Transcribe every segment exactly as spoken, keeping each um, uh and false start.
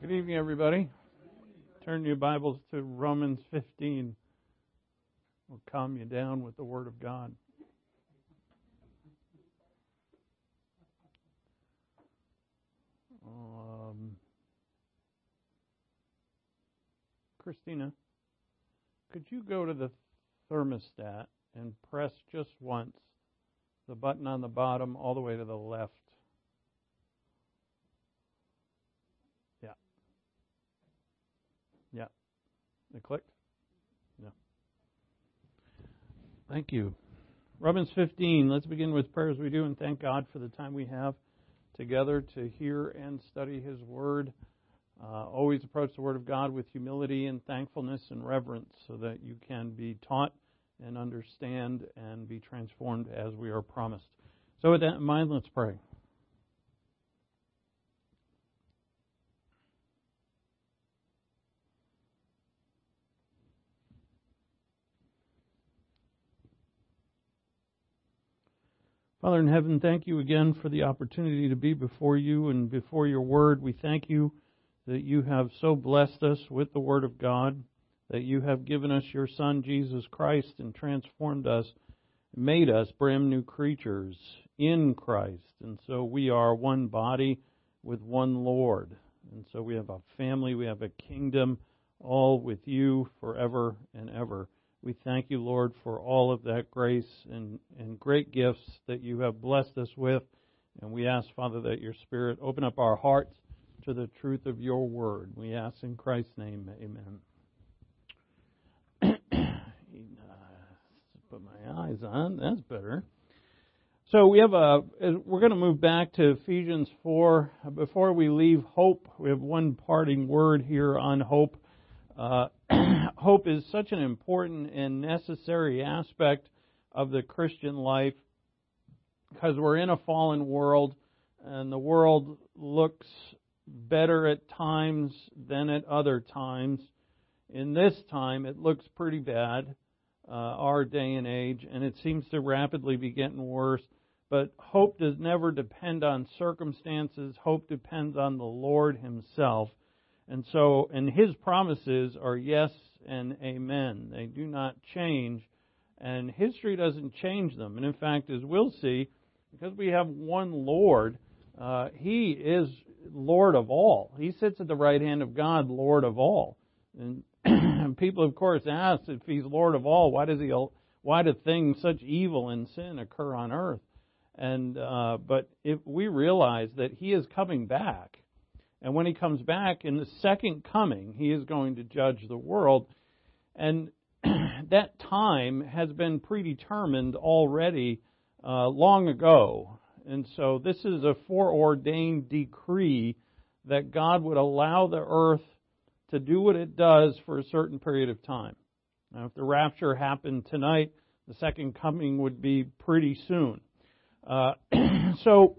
Good evening, everybody. Turn your Bibles to Romans fifteen. We'll calm you down with the Word of God. Um, Christina, could you go to the thermostat and press just once the button on the bottom all the way to the left? Yeah. Yeah. It clicked? Yeah. Thank you. Romans fifteen, let's begin with prayer as we do and thank God for the time we have together to hear and study His Word. Uh, always approach the Word of God with humility and thankfulness and reverence so that you can be taught and understand and be transformed as we are promised. So with that in mind, let's pray. Father in heaven, thank you again for the opportunity to be before you and before your Word. We thank you that you have so blessed us with the Word of God, that you have given us your Son, Jesus Christ, and transformed us, made us brand new creatures in Christ. And so we are one body with one Lord. And so we have a family, we have a kingdom, all with you forever and ever. We thank you, Lord, for all of that grace and, and great gifts that you have blessed us with. And we ask, Father, that your Spirit open up our hearts to the truth of your word. We ask in Christ's name, amen. Put my eyes on. That's better. So we have a. We're going to move back to Ephesians four. Before we leave hope, we have one parting word here on hope. Uh, hope is such an important and necessary aspect of the Christian life because we're in a fallen world and the world looks better at times than at other times. In this time, it looks pretty bad, uh, our day and age, and it seems to rapidly be getting worse. But hope does never depend on circumstances. Hope depends on the Lord Himself. And so, and His promises are yes and amen. They do not change, and history doesn't change them. And in fact, as we'll see, because we have one Lord, uh, He is Lord of all. He sits at the right hand of God, Lord of all. And people, of course, ask if He's Lord of all, why does He? Why do things such evil and sin occur on earth? And uh, but if we realize that He is coming back. And when He comes back in the second coming, He is going to judge the world. And that time has been predetermined already uh, long ago. And so this is a foreordained decree that God would allow the earth to do what it does for a certain period of time. Now, if the rapture happened tonight, the second coming would be pretty soon. Uh, so,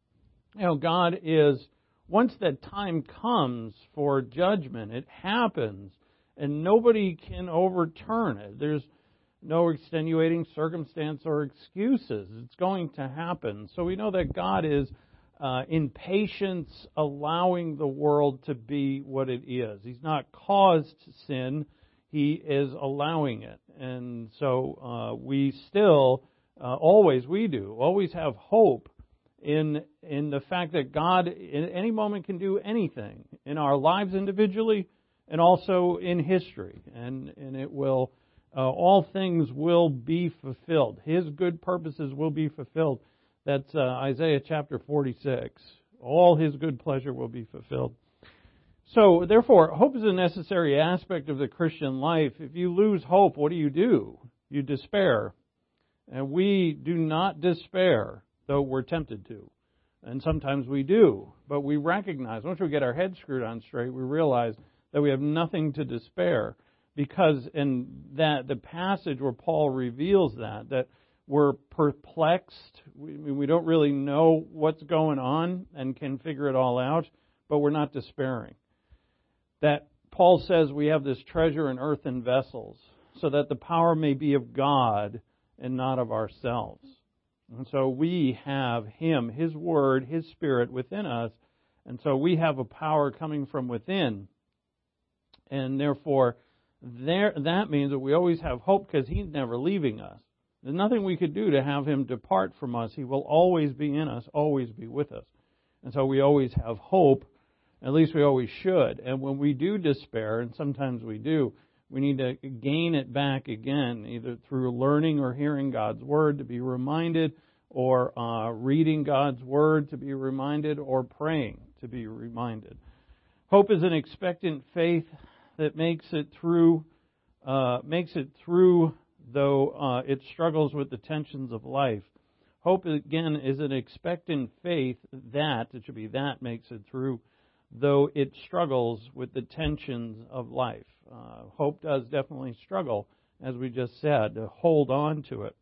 you know, God is... Once that time comes for judgment, it happens, and nobody can overturn it. There's no extenuating circumstance or excuses. It's going to happen. So we know that God is, uh, in patience, allowing the world to be what it is. He's not caused sin. He is allowing it. And so uh, we still, uh, always we do, always have hope in in the fact that God in any moment can do anything in our lives individually and also in history. And, and it will, uh, all things will be fulfilled. His good purposes will be fulfilled. That's uh, Isaiah chapter forty-six. All His good pleasure will be fulfilled. So, therefore, hope is a necessary aspect of the Christian life. If you lose hope, what do you do? You despair. And we do not despair, though we're tempted to. And sometimes we do. But we recognize, once we get our heads screwed on straight, we realize that we have nothing to despair. Because in that the passage where Paul reveals that, that we're perplexed, we, we don't really know what's going on and can figure it all out, but we're not despairing. That Paul says we have this treasure in earthen vessels, so that the power may be of God and not of ourselves. And so we have Him, His Word, His Spirit within us, And so we have a power coming from within. And therefore, there, that means that we always have hope because He's never leaving us. There's nothing we could do to have Him depart from us. He will always be in us, always be with us. And so we always have hope. At least we always should. And when we do despair, and sometimes we do, we need to gain it back again, either through learning or hearing God's Word to be reminded, or uh, reading God's Word to be reminded, or praying to be reminded. Hope is an expectant faith that makes it through, uh, makes it through, though uh, it struggles with the tensions of life. Hope, again, is an expectant faith that, it should be that makes it through, though it struggles with the tensions of life. Uh, hope does definitely struggle, as we just said, to hold on to it.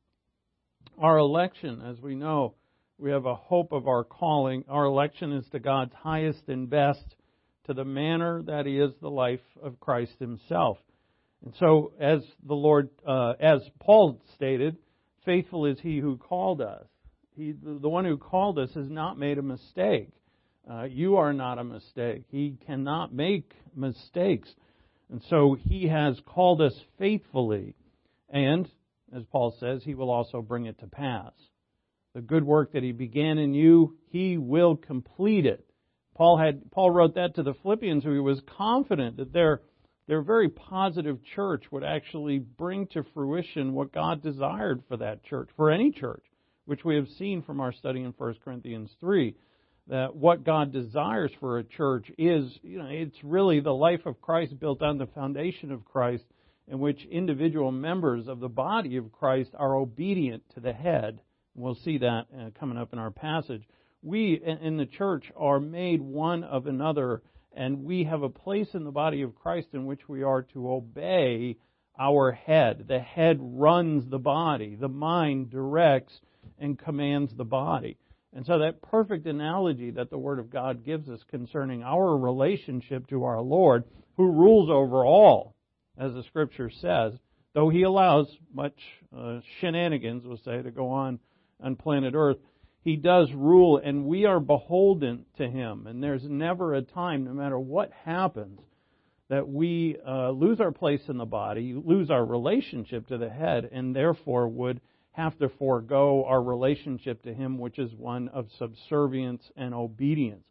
Our election, as we know, we have a hope of our calling. Our election is to God's highest and best, to the manner that is the life of Christ Himself. And so, as the Lord, uh, as Paul stated, faithful is He who called us. He, the one who called us has not made a mistake. Uh, you are not a mistake. He cannot make mistakes. And so He has called us faithfully. And, as Paul says, He will also bring it to pass. The good work that He began in you, He will complete it. Paul had Paul wrote that to the Philippians, who he was confident that their, their very positive church would actually bring to fruition what God desired for that church, for any church, which we have seen from our study in First Corinthians three. That what God desires for a church is, you know, it's really the life of Christ built on the foundation of Christ, in which individual members of the body of Christ are obedient to the head. We'll see that uh, coming up in our passage. We in the church are made one of another, and we have a place in the body of Christ in which we are to obey our head. The head runs the body. The mind directs and commands the body. And so that perfect analogy that the Word of God gives us concerning our relationship to our Lord, who rules over all, as the Scripture says, though He allows much uh, shenanigans, we'll say, to go on on planet Earth, He does rule, and we are beholden to Him. And there's never a time, no matter what happens, that we uh, lose our place in the body, lose our relationship to the head, and therefore would have to forego our relationship to Him, which is one of subservience and obedience.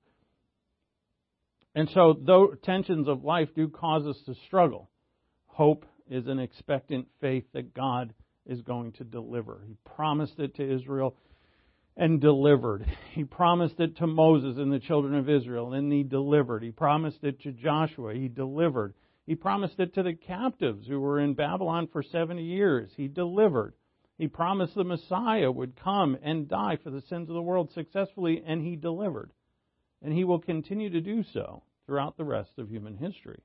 And so, though tensions of life do cause us to struggle, hope is an expectant faith that God is going to deliver. He promised it to Israel and delivered. He promised it to Moses and the children of Israel, and He delivered. He promised it to Joshua. He delivered. He promised it to the captives who were in Babylon for seventy years. He delivered. He promised the Messiah would come and die for the sins of the world successfully, and He delivered. And He will continue to do so throughout the rest of human history.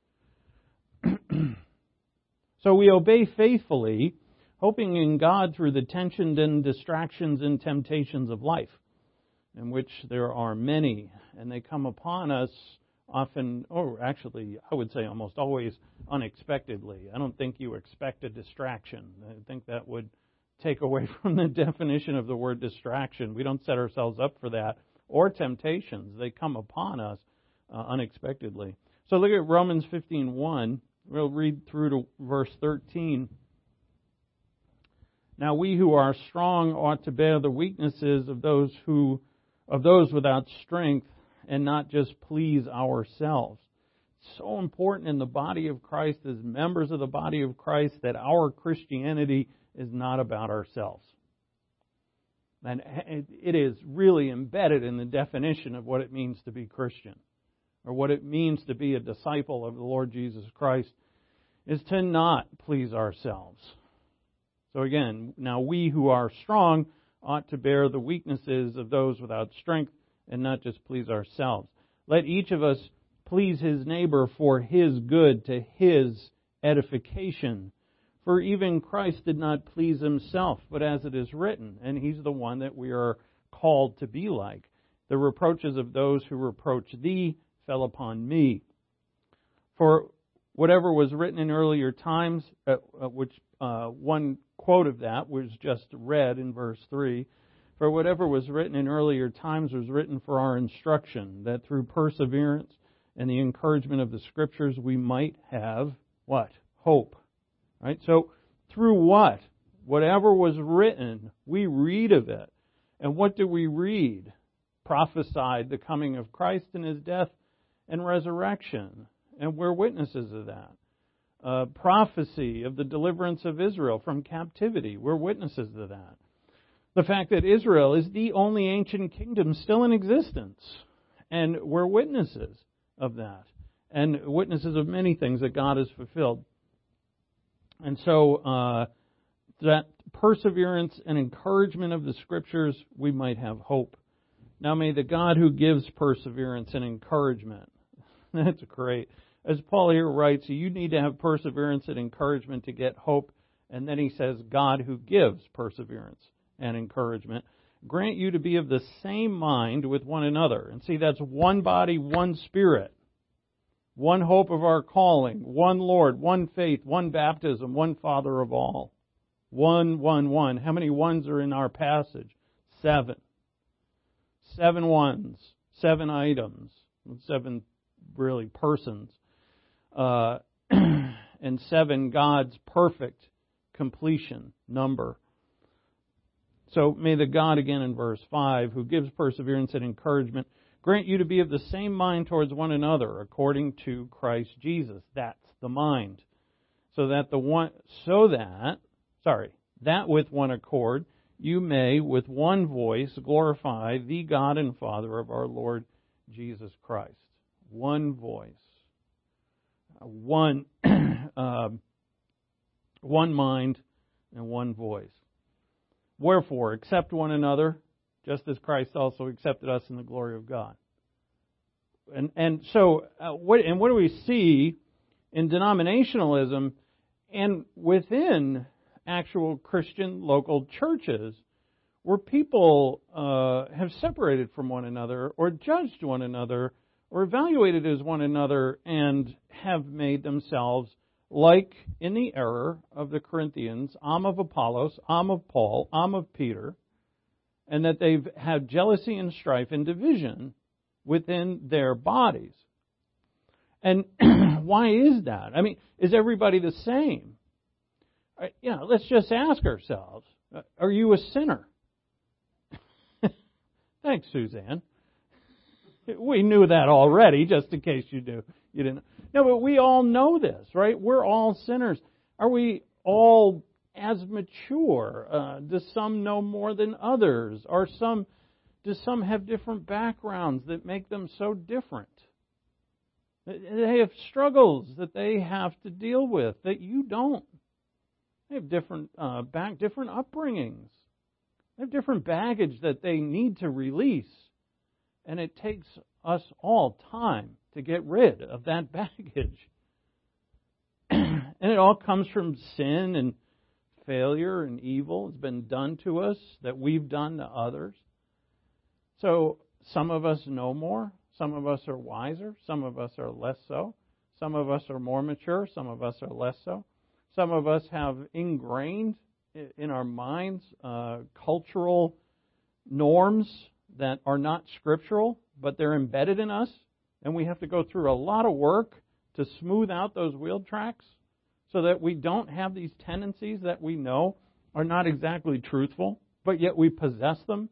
So we obey faithfully, hoping in God through the tensions and distractions and temptations of life, in which there are many, and they come upon us often, or actually, I would say almost always, unexpectedly. I don't think you expect a distraction. I think that would take away from the definition of the word distraction. We don't set ourselves up for that. Or temptations. They come upon us uh, unexpectedly. So look at Romans fifteen one. We'll read through to verse thirteen. Now we who are strong ought to bear the weaknesses of those who of those without strength, and not just please ourselves. It's so important in the body of Christ, as members of the body of Christ, that our Christianity is not about ourselves. And it is really embedded in the definition of what it means to be Christian, or what it means to be a disciple of the Lord Jesus Christ, is to not please ourselves. So again, now we who are strong ought to bear the weaknesses of those without strength, and not just please ourselves. Let each of us please his neighbor for his good, to his edification. For even Christ did not please Himself, but as it is written, and He's the one that we are called to be like. The reproaches of those who reproach thee fell upon me. For whatever was written in earlier times, uh, which uh, one quote of that was just read in verse three, For whatever was written in earlier times was written for our instruction, that through perseverance and the encouragement of the Scriptures we might have, what? Hope. Right? So, through what? Whatever was written, we read of it. And what do we read? Prophesied the coming of Christ and His death and resurrection. And we're witnesses of that. Uh, prophecy of the deliverance of Israel from captivity. We're witnesses of that. The fact that Israel is the only ancient kingdom still in existence. And we're witnesses of that. And witnesses of many things that God has fulfilled. And so, uh, that perseverance and encouragement of the Scriptures, we might have hope. Now may the God who gives perseverance and encouragement, that's great. As Paul here writes, you need to have perseverance and encouragement to get hope. And then he says, God who gives perseverance and encouragement, grant you to be of the same mind with one another. And see, that's one body, one Spirit. One hope of our calling, one Lord, one faith, one baptism, one Father of all. One, one, one. How many ones are in our passage? Seven. Seven ones. Seven items. Seven, really, persons. Uh, and seven, God's perfect completion number. So may the God, again in verse five, who gives perseverance and encouragement, grant you to be of the same mind towards one another, according to Christ Jesus. That's the mind. So that the one, so that, sorry, that with one accord, you may with one voice glorify the God and Father of our Lord Jesus Christ. One voice. One, uh, one mind and one voice. Wherefore, accept one another, just as Christ also accepted us in the glory of God. And and so, uh, what and what do we see in denominationalism and within actual Christian local churches, where people uh, have separated from one another, or judged one another, or evaluated as one another, and have made themselves like in the error of the Corinthians, I'm of Apollos, I'm of Paul, I'm of Peter, and that they've had jealousy and strife and division within their bodies. And why is that? I mean, is everybody the same? You know, let's just ask ourselves, are you a sinner? Thanks, Suzanne. We knew that already, just in case you knew. You didn't. No, but we all know this, right? We're all sinners. Are we all as mature? Uh, do some know more than others? Are some, do some have different backgrounds that make them so different? They have struggles that they have to deal with that you don't. They have different uh, back, different upbringings. They have different baggage that they need to release. And it takes us all time to get rid of that baggage. And it all comes from sin and failure and evil has been done to us that we've done to others. So some of us know more. Some of us are wiser. Some of us are less so. Some of us are more mature. Some of us are less so. Some of us have ingrained in our minds uh, cultural norms that are not scriptural, but they're embedded in us, and we have to go through a lot of work to smooth out those wheel tracks so that we don't have these tendencies that we know are not exactly truthful, but yet we possess them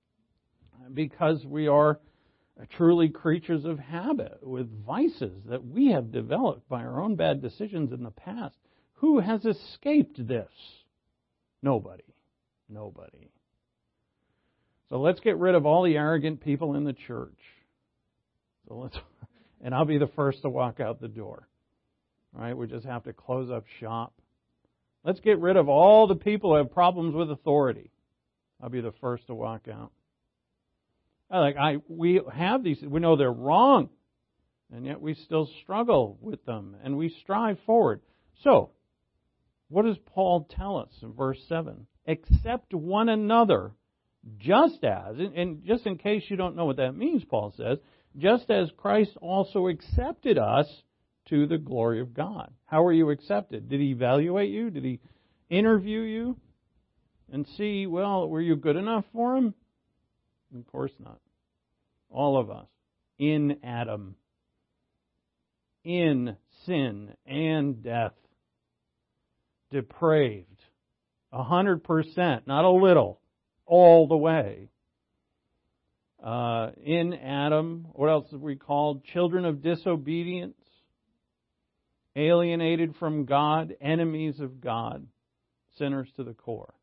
because we are truly creatures of habit with vices that we have developed by our own bad decisions in the past. Who has escaped this? Nobody. Nobody. So let's get rid of all the arrogant people in the church. So let's, and I'll be the first to walk out the door. All right, we just have to close up shop. Let's get rid of all the people who have problems with authority. I'll be the first to walk out. I like I we have these. We know they're wrong, and yet we still struggle with them, and we strive forward. So, what does Paul tell us in verse seven? Accept one another. Just as, and just in case you don't know what that means, Paul says, just as Christ also accepted us to the glory of God. How were you accepted? Did He evaluate you? Did He interview you? and see, well, were you good enough for Him? Of course not. All of us, in Adam, in sin and death, depraved, a hundred percent, not a little, all the way. Uh, in Adam, what else are we called? Children of disobedience, alienated from God, enemies of God, sinners to the core.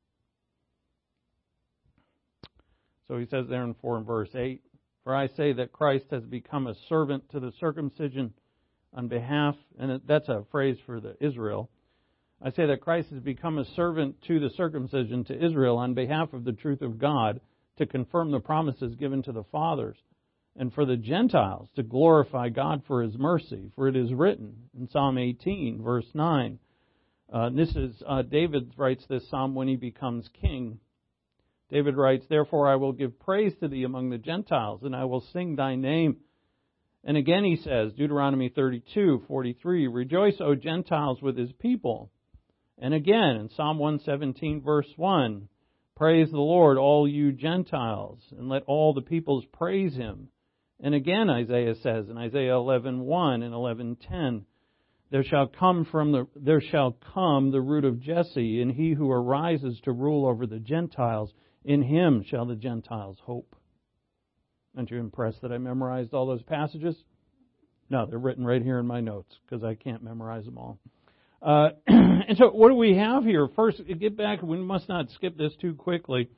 So he says there in four and verse eight, for I say that Christ has become a servant to the circumcision on behalf, and that's a phrase for the Israel. I say that Christ has become a servant to the circumcision, to Israel, on behalf of the truth of God, to confirm the promises given to the fathers, and for the Gentiles to glorify God for His mercy. For it is written in Psalm eighteen, verse nine. Uh, this is uh, David writes this psalm when he becomes king. David writes, therefore I will give praise to Thee among the Gentiles, and I will sing Thy name. And again he says, Deuteronomy thirty-two, forty-three, rejoice, O Gentiles, with His people. And again in Psalm one seventeen, verse one, praise the Lord, all you Gentiles, and let all the peoples praise Him. And again Isaiah says in Isaiah eleven one and eleven ten, there shall come from the there shall come the root of Jesse, and he who arises to rule over the Gentiles. In Him shall the Gentiles hope. Aren't you impressed that I memorized all those passages? No, they're written right here in my notes because I can't memorize them all. Uh, and so what do we have here? First, get back. We must not skip this too quickly.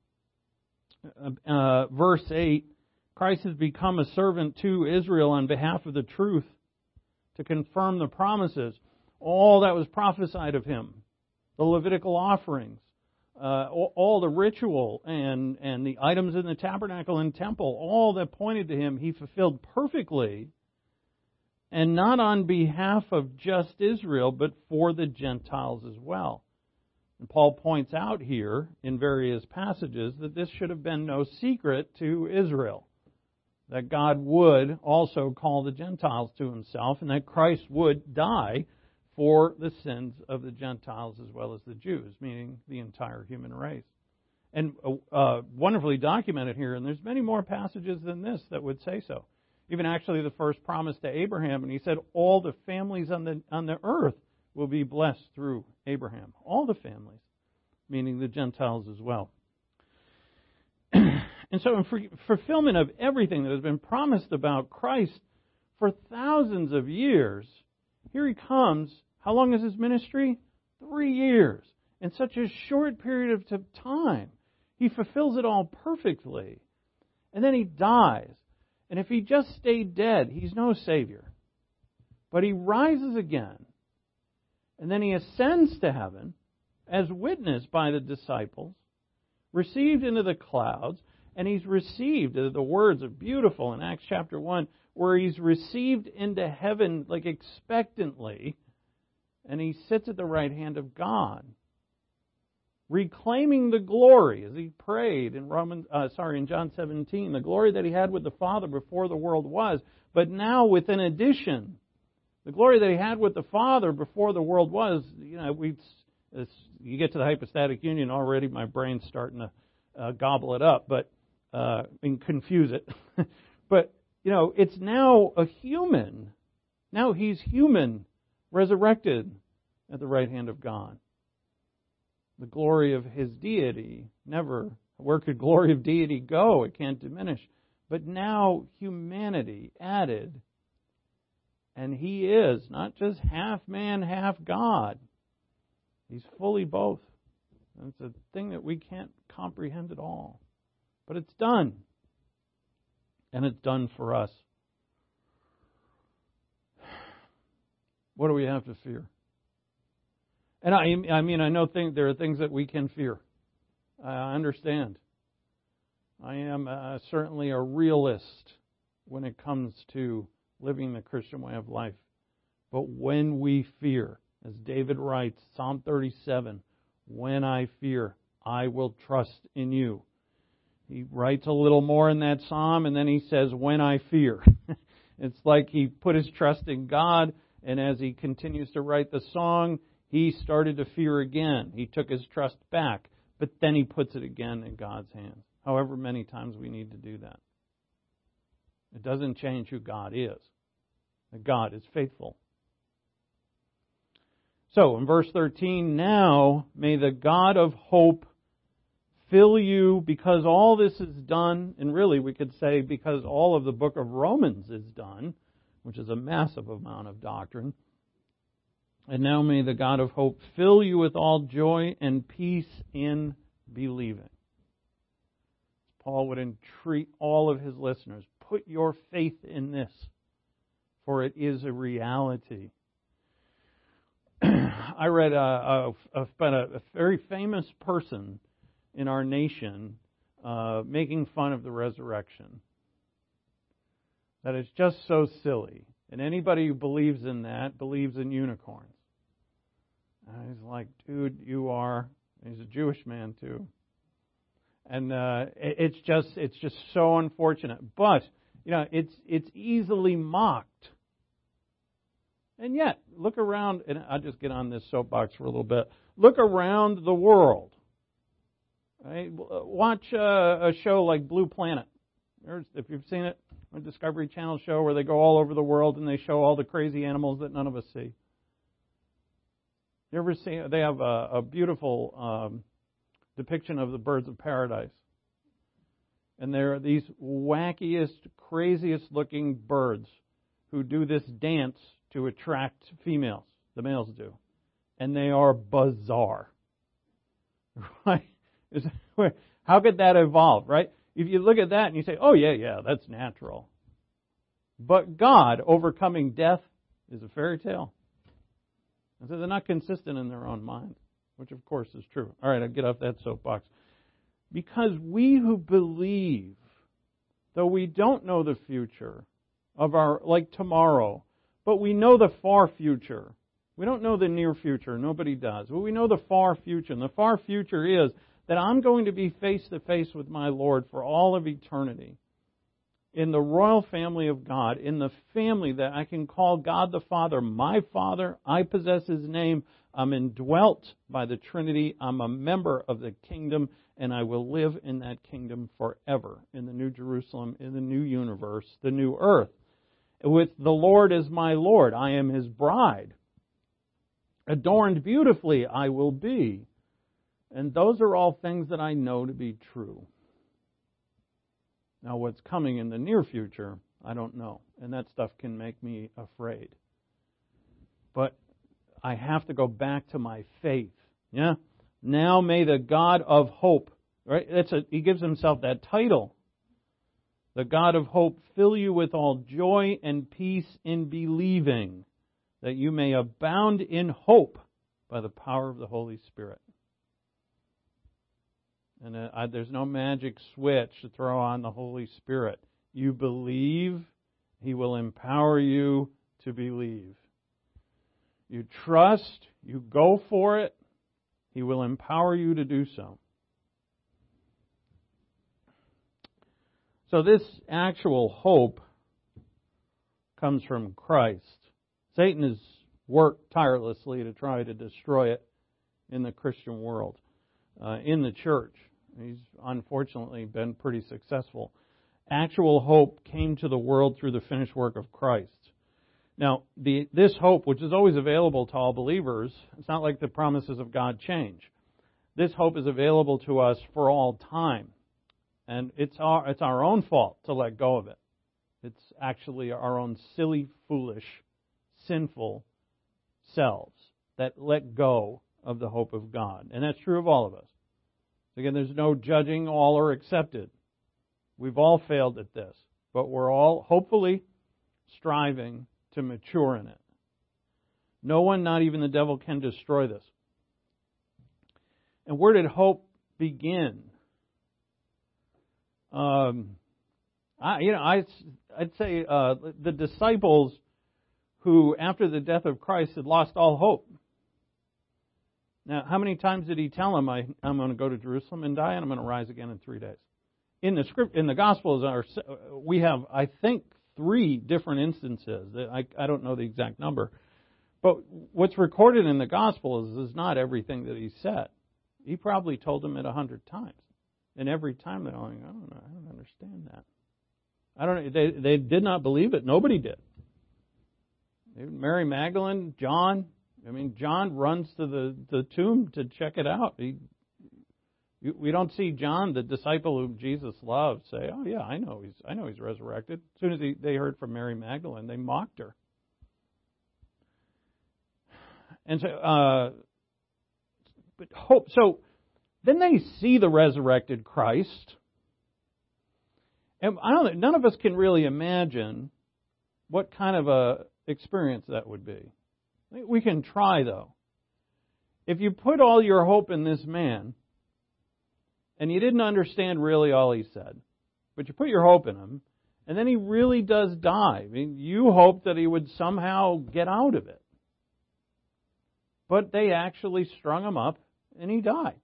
Uh, verse eight, Christ has become a servant to Israel on behalf of the truth to confirm the promises. All that was prophesied of Him, the Levitical offerings, Uh, all the ritual and, and the items in the tabernacle and temple, all that pointed to Him, He fulfilled perfectly, and not on behalf of just Israel, but for the Gentiles as well. And Paul points out here in various passages that this should have been no secret to Israel, that God would also call the Gentiles to Himself, and that Christ would die for the sins of the Gentiles as well as the Jews, meaning the entire human race. And uh, wonderfully documented here, and there's many more passages than this that would say so. Even actually the first promise to Abraham, and He said all the families on the on the earth will be blessed through Abraham. All the families, meaning the Gentiles as well. And so in fulfillment of everything that has been promised about Christ for thousands of years, here He comes. How long is His ministry? Three years. In such a short period of time. He fulfills it all perfectly. And then He dies. And if He just stayed dead, He's no Savior. But He rises again. And then He ascends to heaven, as witnessed by the disciples, received into the clouds, and He's received, the words are beautiful in Acts chapter one, where He's received into heaven like expectantly, and He sits at the right hand of God, reclaiming the glory, as He prayed in Romans, uh, sorry, in John seventeen, the glory that He had with the Father before the world was, but now with an addition, the glory that He had with the Father before the world was. You know, we you get to the hypostatic union already, my brain's starting to uh, gobble it up, but uh, and confuse it, but. You know, it's now a human. Now He's human, resurrected at the right hand of God. The glory of His deity never, where could glory of deity go? It can't diminish. But now humanity added. And He is not just half man, half God. He's fully both. And it's a thing that we can't comprehend at all. But it's done. And it's done for us. What do we have to fear? And I, I mean, I know think there are things that we can fear. I understand. I am uh, certainly a realist when it comes to living the Christian way of life. But when we fear, as David writes, Psalm thirty-seven, when I fear, I will trust in You. He writes a little more in that psalm, and then he says, when I fear. It's like he put his trust in God, and as he continues to write the song, he started to fear again. He took his trust back. but then he puts it again in God's hands. However many times we need to do that. It doesn't change who God is. That God is faithful. So, in verse thirteen, now may the God of hope fill you, because all this is done, and really we could say because all of the book of Romans is done, which is a massive amount of doctrine. And now may the God of hope fill you with all joy and peace in believing. Paul would entreat all of his listeners, put your faith in this, for it is a reality. I read a, a, about a, a very famous person in our nation uh, making fun of the resurrection. That is just so silly. And anybody who believes in that believes in unicorns. And he's like, dude, you are. He's a Jewish man too. And uh, it's just it's just so unfortunate. But you know, it's it's easily mocked. And yet, look around, and I'll just get on this soapbox for a little bit. Look around the world. Right? Watch uh, a show like Blue Planet. There's, if you've seen it, a Discovery Channel show where they go all over the world and they show all the crazy animals that none of us see. You ever see? They have a, a beautiful um, depiction of the birds of paradise. And there are these wackiest, craziest looking birds who do this dance to attract females. The males do. And they are bizarre. Right? How could that evolve, right? If you look at that and you say, oh, yeah, yeah, that's natural. But God overcoming death is a fairy tale. And so they're not consistent in their own mind, which of course is true. All right, I'll get off that soapbox. Because we who believe, though we don't know the future of our, like tomorrow, but we know the far future. We don't know the near future. Nobody does. But we know the far future. And the far future is that I'm going to be face to face with my Lord for all of eternity. In the royal family of God, in the family that I can call God the Father my Father. I possess His name. I'm indwelt by the Trinity. I'm a member of the kingdom, and I will live in that kingdom forever, in the New Jerusalem, in the new universe, the new earth. With the Lord as my Lord, I am His bride. Adorned beautifully I will be. And those are all things that I know to be true. Now, what's coming in the near future, I don't know. And that stuff can make me afraid. But I have to go back to my faith. Yeah? Now may the God of hope, right? That's a, he gives himself that title. The God of hope fill you with all joy and peace in believing, that you may abound in hope by the power of the Holy Spirit. And uh, I, there's no magic switch to throw on the Holy Spirit. You believe, He will empower you to believe. You trust, you go for it, He will empower you to do so. So this actual hope comes from Christ. Satan has worked tirelessly to try to destroy it in the Christian world, uh, in the church. He's unfortunately been pretty successful. Actual hope came to the world through the finished work of Christ. Now, the, this hope, which is always available to all believers, it's not like the promises of God change. This hope is available to us for all time. And it's our, it's our own fault to let go of it. It's actually our own silly, foolish, sinful selves that let go of the hope of God. And that's true of all of us. Again, there's no judging, all are accepted. We've all failed at this. But we're all, hopefully, striving to mature in it. No one, not even the devil, can destroy this. And where did hope begin? Um, I, you know, I, I'd say uh, the disciples who, after the death of Christ, had lost all hope. Now, how many times did He tell them, I, I'm going to go to Jerusalem and die, and I'm going to rise again in three days? In the script, in the Gospels, are, we have, I think, three different instances. I, I don't know the exact number. But what's recorded in the Gospels is not everything that He said. He probably told them it a hundred times. And every time they're going, I don't know, I don't understand that. I don't. They they did not believe it. Nobody did. Mary Magdalene, John. I mean, John runs to the, the tomb to check it out. He, we don't see John, the disciple whom Jesus loved, say, "Oh yeah, I know he's I know he's resurrected." As soon as he, they heard from Mary Magdalene, they mocked her. And so, uh, but hope. So then they see the resurrected Christ. And I don't. None of us can really imagine what kind of a experience that would be. We can try, though. If you put all your hope in this man, and you didn't understand really all he said, but you put your hope in him, and then he really does die. I mean, you hope that he would somehow get out of it. But they actually strung him up, and he died.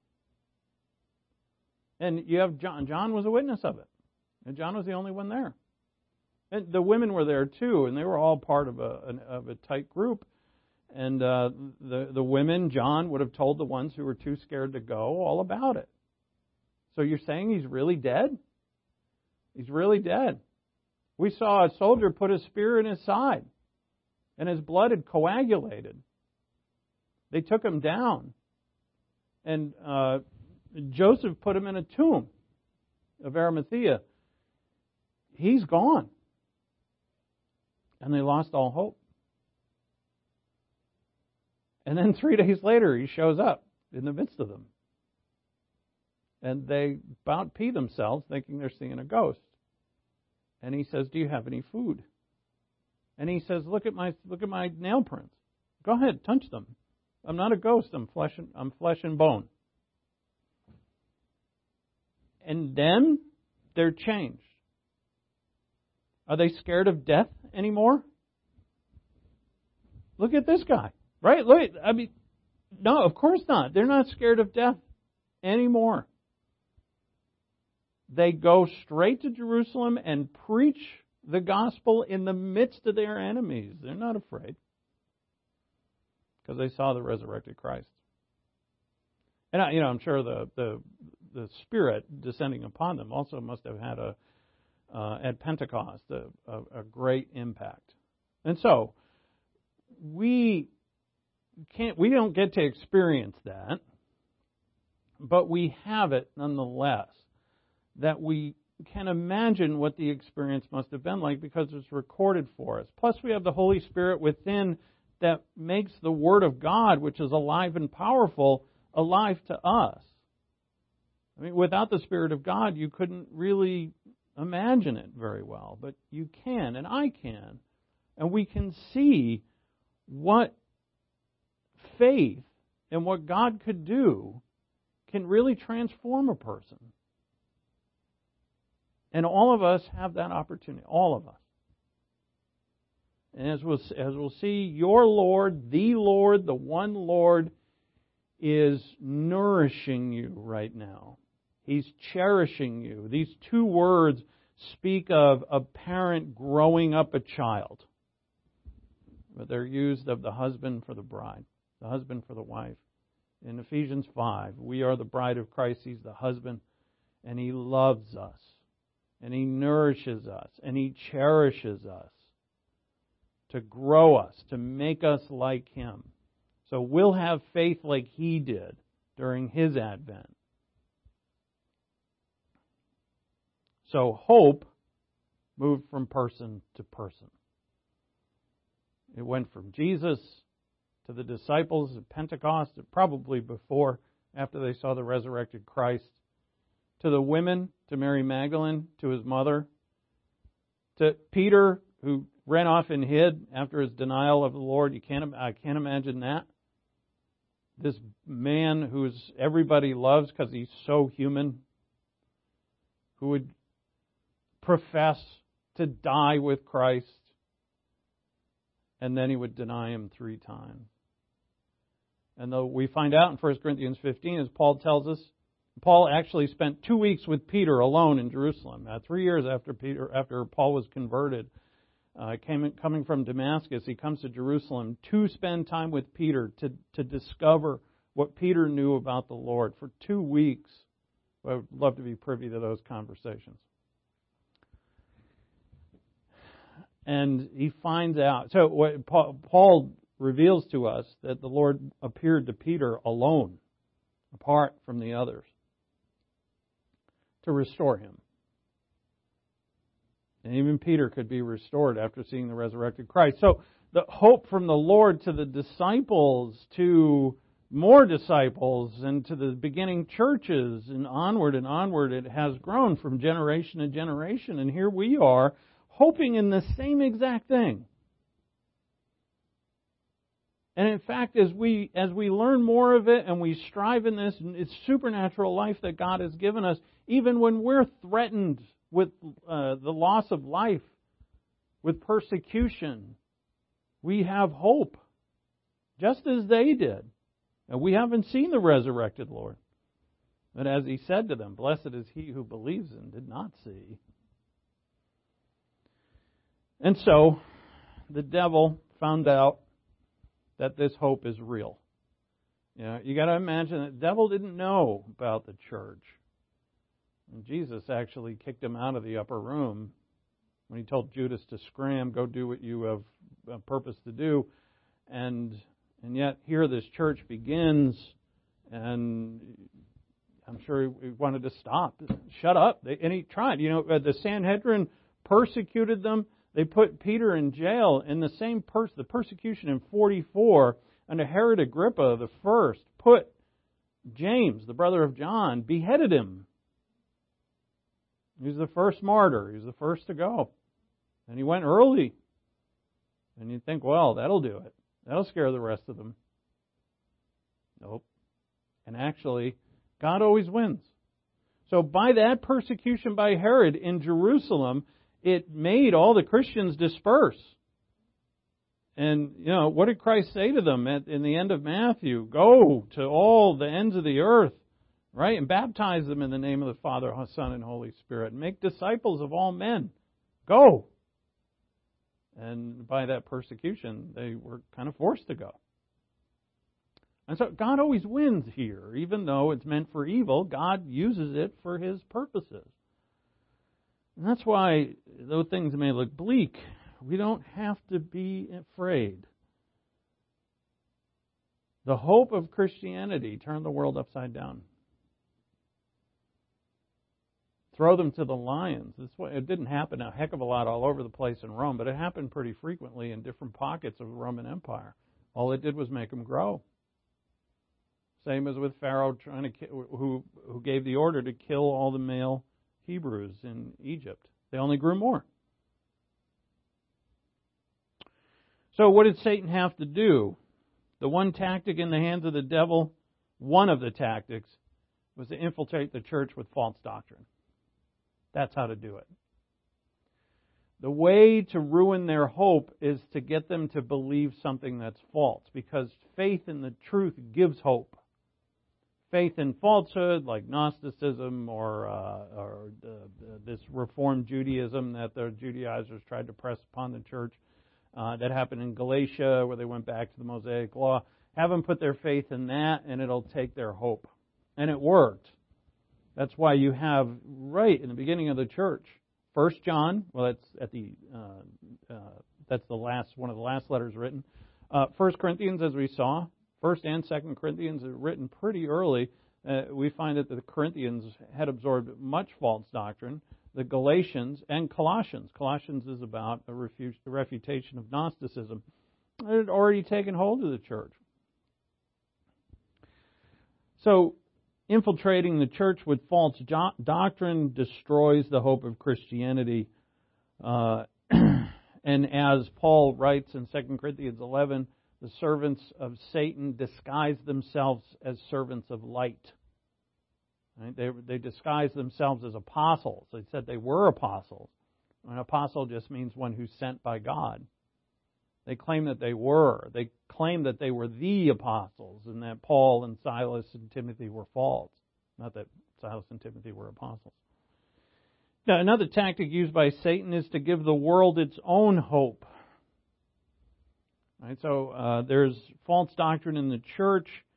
And you have John. John was a witness of it. And John was the only one there. And the women were there too, and they were all part of a an, of a tight group. And uh, the the women, John would have told the ones who were too scared to go all about it. So you're saying he's really dead? He's really dead. We saw a soldier put a spear in his side, and his blood had coagulated. They took him down, and uh, Joseph put him in a tomb of Arimathea. He's gone. And they lost all hope. And then three days later, he shows up in the midst of them. And they about pee themselves thinking they're seeing a ghost. And he says, "Do you have any food?" And he says, look at my look at my nail prints. Go ahead, touch them. I'm not a ghost. I'm flesh and, I'm flesh and bone. And then they're changed. Are they scared of death anymore? Look at this guy, right? Look, I mean, no, of course not. They're not scared of death anymore. They go straight to Jerusalem and preach the gospel in the midst of their enemies. They're not afraid because they saw the resurrected Christ. And you know, I'm sure the the the Spirit descending upon them also must have had a uh, at Pentecost a, a, a great impact. And so we can't we don't get to experience that, but we have it nonetheless. That we can imagine what the experience must have been like because it's recorded for us. Plus, we have the Holy Spirit within that makes the Word of God, which is alive and powerful, alive to us. I mean, without the Spirit of God, you couldn't really imagine it very well, but you can, and I can. And we can see what faith and what God could do can really transform a person. And all of us have that opportunity. All of us. And as we'll, as we'll see, your Lord, the Lord, the one Lord, is nourishing you right now. He's cherishing you. These two words speak of a parent growing up a child. But they're used of the husband for the bride, the husband for the wife. In Ephesians five, we are the bride of Christ. He's the husband, and He loves us. And He nourishes us, and He cherishes us to grow us, to make us like Him. So we'll have faith like He did during His advent. So hope moved from person to person. It went from Jesus to the disciples at Pentecost, probably before, after they saw the resurrected Christ, to the women, to Mary Magdalene, to his mother, to Peter, who ran off and hid after his denial of the Lord. You can't, I can't imagine that. This man who everybody loves because he's so human, who would profess to die with Christ, and then he would deny Him three times. And though we find out in First Corinthians fifteen, as Paul tells us, Paul actually spent two weeks with Peter alone in Jerusalem. Uh, three years after Peter, after Paul was converted, uh, came, coming from Damascus, he comes to Jerusalem to spend time with Peter to, to discover what Peter knew about the Lord. For two weeks, I would love to be privy to those conversations. And he finds out. So what Paul reveals to us that the Lord appeared to Peter alone, apart from the others, to restore him. And even Peter could be restored after seeing the resurrected Christ. So the hope from the Lord to the disciples, to more disciples, and to the beginning churches, and onward and onward, it has grown from generation to generation. And here we are, hoping in the same exact thing. And in fact, as we as we learn more of it and we strive in this, it's supernatural life that God has given us, even when we're threatened with uh, the loss of life, with persecution, we have hope, just as they did. And we haven't seen the resurrected Lord. But as he said to them, blessed is he who believes and did not see. And so, the devil found out that this hope is real. You know, you got to imagine that the devil didn't know about the church. And Jesus actually kicked him out of the upper room when he told Judas to scram, go do what you have a purpose to do. And and yet here this church begins, and I'm sure he wanted to stop. Shut up. They, and he tried. You know, the Sanhedrin persecuted them. They put Peter in jail in the same pers- the persecution in forty-four under Herod Agrippa the first put James, the brother of John, beheaded him. He was the first martyr. He was the first to go. And he went early. And you'd think, well, that'll do it. That'll scare the rest of them. Nope. And actually, God always wins. So by that persecution by Herod in Jerusalem, it made all the Christians disperse. And, you know, what did Christ say to them at, in the end of Matthew? Go to all the ends of the earth, right? And baptize them in the name of the Father, Son, and Holy Spirit. And make disciples of all men. Go. And by that persecution, they were kind of forced to go. And so God always wins here. Even though it's meant for evil, God uses it for His purposes. And that's why, though things may look bleak, we don't have to be afraid. The hope of Christianity turned the world upside down. Throw them to the lions. It didn't happen a heck of a lot all over the place in Rome, but it happened pretty frequently in different pockets of the Roman Empire. All it did was make them grow. Same as with Pharaoh trying to who who gave the order to kill all the male Hebrews in Egypt. They only grew more. So what did Satan have to do? The one tactic in the hands of the devil, one of the tactics, was to infiltrate the church with false doctrine. That's how to do it. The way to ruin their hope is to get them to believe something that's false, because faith in the truth gives hope. Faith in falsehood, like Gnosticism or, uh, or uh, this Reformed Judaism that the Judaizers tried to press upon the church, uh, that happened in Galatia where they went back to the Mosaic Law. Have them put their faith in that, and it'll take their hope. And it worked. That's why you have, right in the beginning of the church, First John, well, that's at the uh, uh, that's the last one of the last letters written. Uh, First Corinthians, as we saw, First and Second Corinthians are written pretty early. Uh, we find that the Corinthians had absorbed much false doctrine. The Galatians and Colossians. Colossians is about a, refu- a refutation of Gnosticism. It had already taken hold of the church. So, infiltrating the church with false jo- doctrine destroys the hope of Christianity. Uh, and as Paul writes in Second Corinthians eleven, the servants of Satan disguise themselves as servants of light. Right? They, they disguise themselves as apostles. They said they were apostles. An apostle just means one who's sent by God. They claim that they were. They claim that they were the apostles and that Paul and Silas and Timothy were false. Not that Silas and Timothy were apostles. Now, another tactic used by Satan is to give the world its own hope. Right? So uh, there's false doctrine in the church,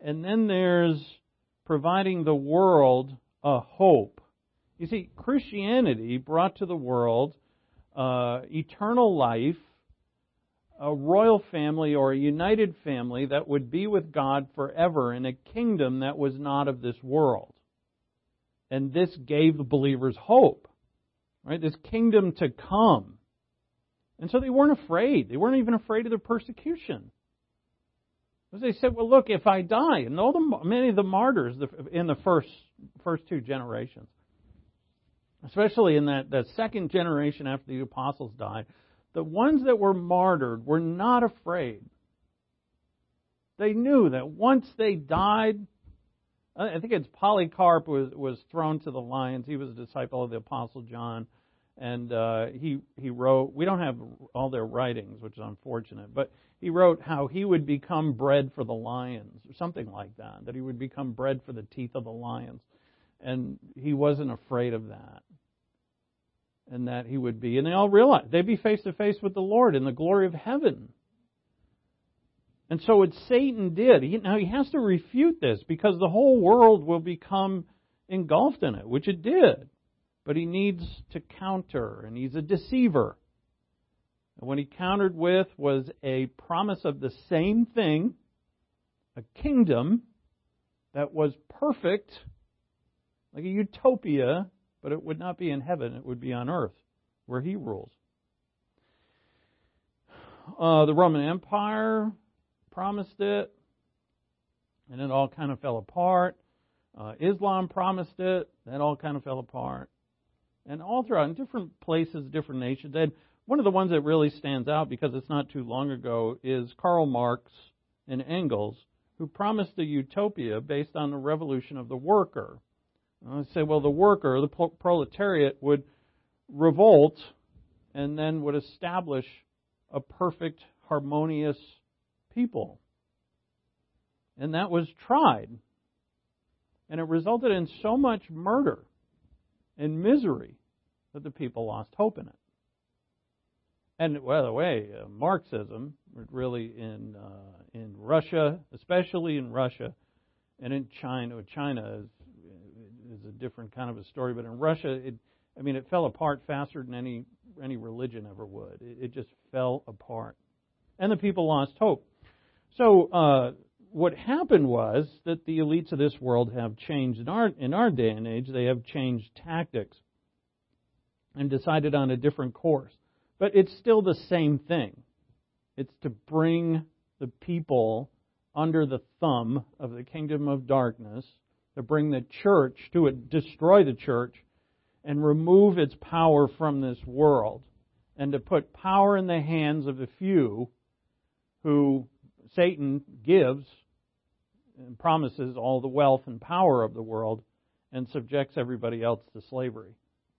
And then there's providing the world a hope. You see, Christianity brought to the world uh, eternal life, a royal family or a united family that would be with God forever in a kingdom that was not of this world. And this gave the believers hope, right? This kingdom to come. And so they weren't afraid. They weren't even afraid of the persecution. Because they said, well, look, if I die, and all the, many of the martyrs in the first first two generations, especially in that, that second generation after the apostles died, the ones that were martyred were not afraid. They knew that once they died, I think it's Polycarp was, was thrown to the lions. He was a disciple of the Apostle John. And uh, he he wrote, we don't have all their writings, which is unfortunate, but he wrote how he would become bread for the lions, or something like that, that he would become bread for the teeth of the lions. And he wasn't afraid of that. And that he would be, and they all realized, they'd be face to face with the Lord in the glory of heaven. And so what Satan did, he, now he has to refute this, because the whole world will become engulfed in it, which it did. But he needs to counter, and he's a deceiver. And what he countered with was a promise of the same thing, a kingdom that was perfect, like a utopia, but it would not be in heaven, it would be on earth, where he rules. Uh, the Roman Empire promised it, and it all kind of fell apart. Uh, Islam promised it, that all kind of fell apart. And all throughout, in different places, different nations. And one of the ones that really stands out, because it's not too long ago, is Karl Marx and Engels, who promised a utopia based on the revolution of the worker. I say, well, the worker, the proletariat, would revolt and then would establish a perfect, harmonious people. And that was tried. And it resulted in so much murder and misery that the people lost hope in it. And by the way, uh, Marxism, really in uh, in Russia, especially in Russia, and in China. China is, is a different kind of a story, but in Russia, it, I mean, it fell apart faster than any any religion ever would. It, it just fell apart, and the people lost hope. So uh, what happened was that the elites of this world have changed. In our in our day and age, they have changed tactics and decided on a different course. But it's still the same thing. It's to bring the people under the thumb of the kingdom of darkness, to bring the church, to destroy the church, and remove its power from this world, and to put power in the hands of the few who Satan gives and promises all the wealth and power of the world and subjects everybody else to slavery.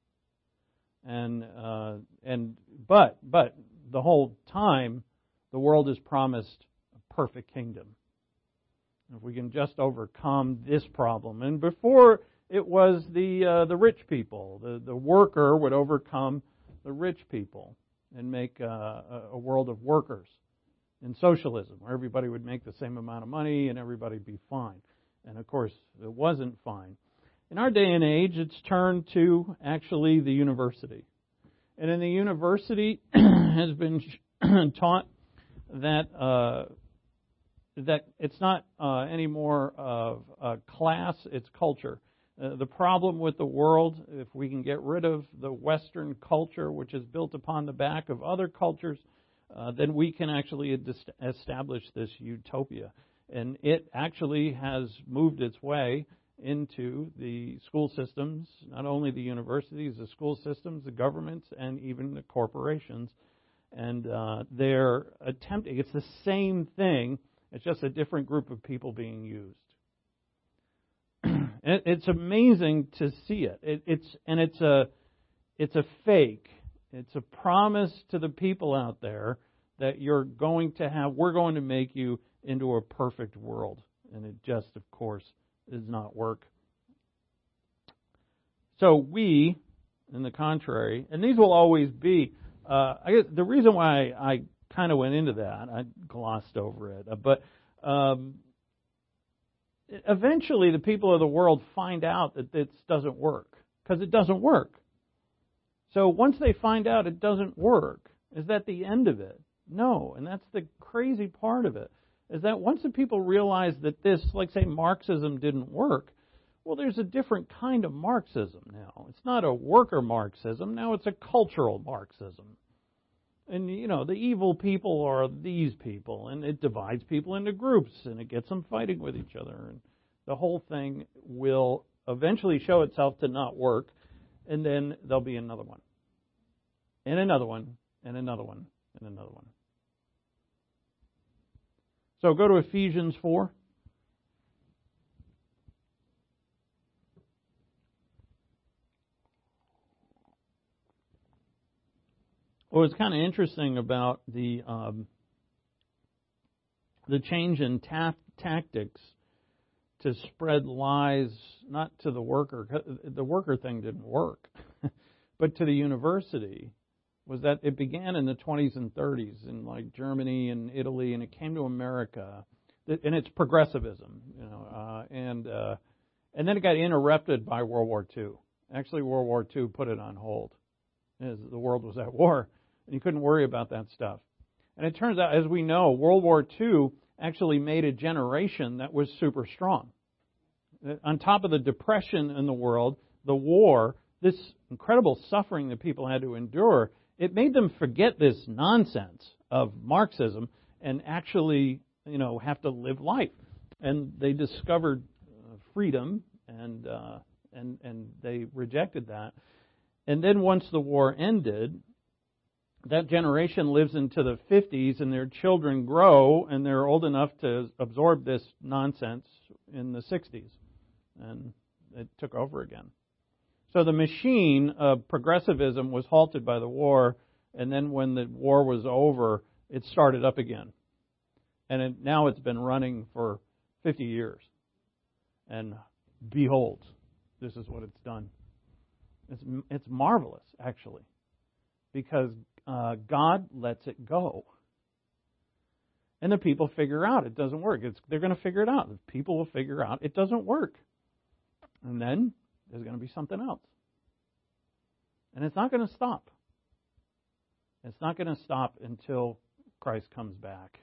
And uh, and but but the whole time, the world is promised a perfect kingdom. If we can just overcome this problem, and before it was the uh, the rich people, the the worker would overcome the rich people and make uh, a world of workers in socialism, where everybody would make the same amount of money and everybody be fine. And of course, it wasn't fine. In our day and age, it's turned to actually the university. And in the university has been taught that uh, that it's not uh, anymore of uh, class, it's culture. Uh, the problem with the world, if we can get rid of the Western culture, which is built upon the back of other cultures, uh, then we can actually establish this utopia. And it actually has moved its way into the school systems, not only the universities, the school systems, the governments, and even the corporations. And uh, they're attempting, it's the same thing, it's just a different group of people being used. And it's amazing to see it. it. It's and it's a it's a fake. It's a promise to the people out there that you're going to have, we're going to make you into a perfect world. And it just, of course, does not work. So we, in the contrary, and these will always be, uh, I guess the reason why I, I kind of went into that, I glossed over it, but um, eventually the people of the world find out that this doesn't work, because it doesn't work. So once they find out it doesn't work, is that the end of it? No, and that's the crazy part of it, is that once the people realize that this, like say Marxism didn't work, well, there's a different kind of Marxism now. It's not a worker Marxism, now it's a cultural Marxism. And, you know, the evil people are these people, and it divides people into groups, and it gets them fighting with each other. And the whole thing will eventually show itself to not work, and then there'll be another one, and another one, and another one, and another one. So go to Ephesians four. What was kind of interesting about the um, the change in ta- tactics to spread lies, not to the worker, the worker thing didn't work, but to the university, was that it began in the twenties and thirties in like Germany and Italy, and it came to America, and it's progressivism, you know, uh, and uh, and then it got interrupted by World War Two. Actually, World War Two put it on hold, as the world was at war. And you couldn't worry about that stuff. And it turns out, as we know, World War Two actually made a generation that was super strong. On top of the depression in the world, the war, this incredible suffering that people had to endure, it made them forget this nonsense of Marxism and actually, you know, have to live life. And they discovered freedom, and uh, and and they rejected that. And then once the war ended, that generation lives into the fifties, and their children grow, and they're old enough to absorb this nonsense in the sixties. And it took over again. So the machine of progressivism was halted by the war, and then when the war was over, it started up again. And it, now it's been running for fifty years. And behold, this is what it's done. It's, it's marvelous, actually, because Uh, God lets it go. And the people figure out it doesn't work. It's, they're going to figure it out. The people will figure out it doesn't work. And then there's going to be something else. And it's not going to stop. It's not going to stop until Christ comes back.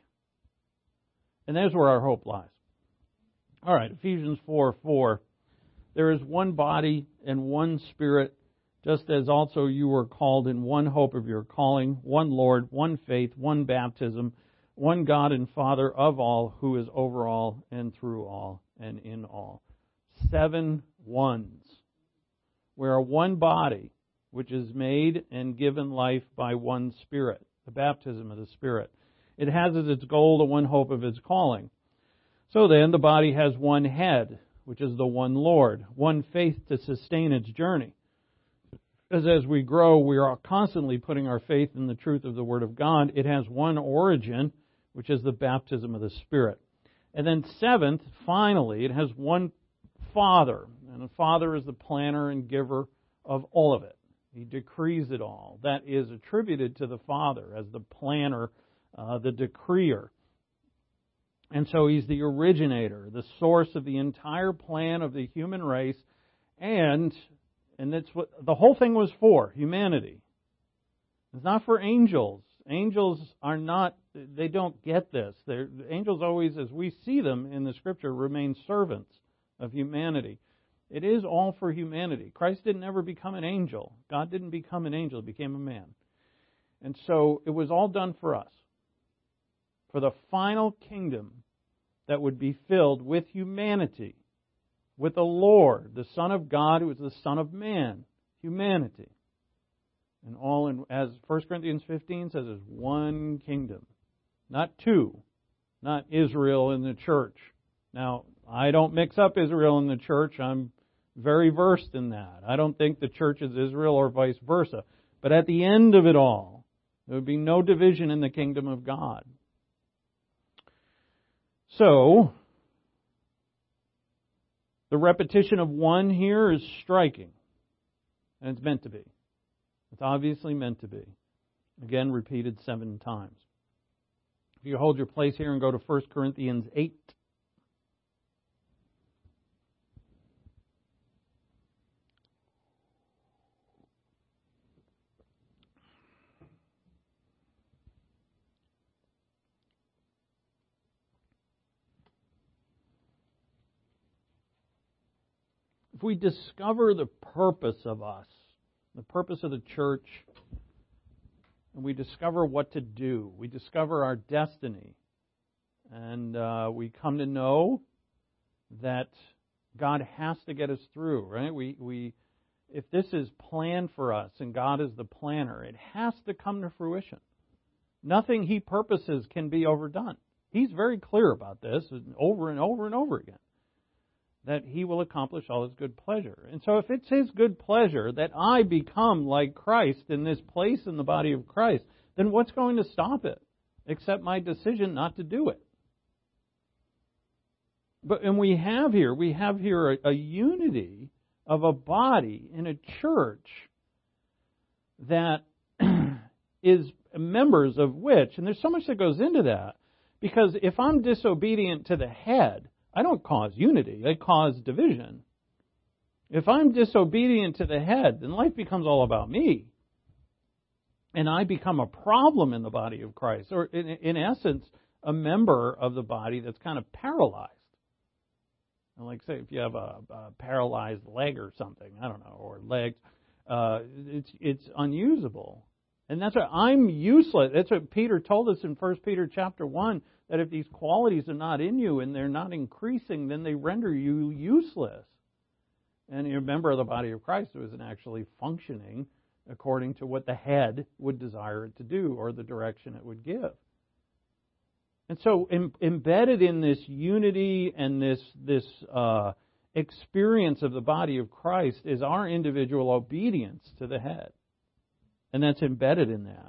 And there's where our hope lies. All right, Ephesians four four. There is one body and one Spirit, just as also you were called in one hope of your calling, one Lord, one faith, one baptism, one God and Father of all, who is over all and through all and in all. Seven ones. We are one body, which is made and given life by one Spirit, the baptism of the Spirit. It has as its goal the one hope of its calling. So then, the body has one head, which is the one Lord, one faith to sustain its journey. As as we grow, we are constantly putting our faith in the truth of the Word of God. It has one origin, which is the baptism of the Spirit. And then seventh, finally, it has one Father. And the Father is the planner and giver of all of it. He decrees it all. That is attributed to the Father as the planner, uh, the decreer. And so He's the originator, the source of the entire plan of the human race, and And that's what the whole thing was for, humanity. It's not for angels. Angels are not, they don't get this. They're, angels always, as we see them in the Scripture, remain servants of humanity. It is all for humanity. Christ didn't ever become an angel. God didn't become an angel. He became a man. And so it was all done for us. For the final kingdom that would be filled with humanity. With the Lord, the Son of God, who is the Son of Man, humanity. And all, in, as First Corinthians fifteen says, is one kingdom. Not two. Not Israel and the church. Now, I don't mix up Israel and the church. I'm very versed in that. I don't think the church is Israel or vice versa. But at the end of it all, there would be no division in the kingdom of God. So, the repetition of one here is striking. And it's meant to be. It's obviously meant to be. Again, repeated seven times. If you hold your place here and go to First Corinthians eight. if we discover the purpose of us, the purpose of the church, and we discover what to do, we discover our destiny, and uh, we come to know that God has to get us through, right? We we if this is planned for us and God is the planner, it has to come to fruition. Nothing He purposes can be overdone. He's very clear about this over and over and over again, that He will accomplish all His good pleasure. And so if it's His good pleasure that I become like Christ in this place in the body of Christ, then what's going to stop it except my decision not to do it? But and we have here, we have here a, a unity of a body in a church that is members of which, and there's so much that goes into that, because if I'm disobedient to the head, I don't cause unity, I cause division. If I'm disobedient to the head, then life becomes all about me. And I become a problem in the body of Christ, or in, in essence, a member of the body that's kind of paralyzed. Like, say, if you have a, a paralyzed leg or something, I don't know, or legs, uh, it's it's unusable. And that's what I'm useless. That's what Peter told us in First Peter chapter one, that if these qualities are not in you and they're not increasing, then they render you useless. And you're a member of the body of Christ who isn't actually functioning according to what the head would desire it to do or the direction it would give. And so em- embedded in this unity and this this uh, experience of the body of Christ is our individual obedience to the head. And that's embedded in that.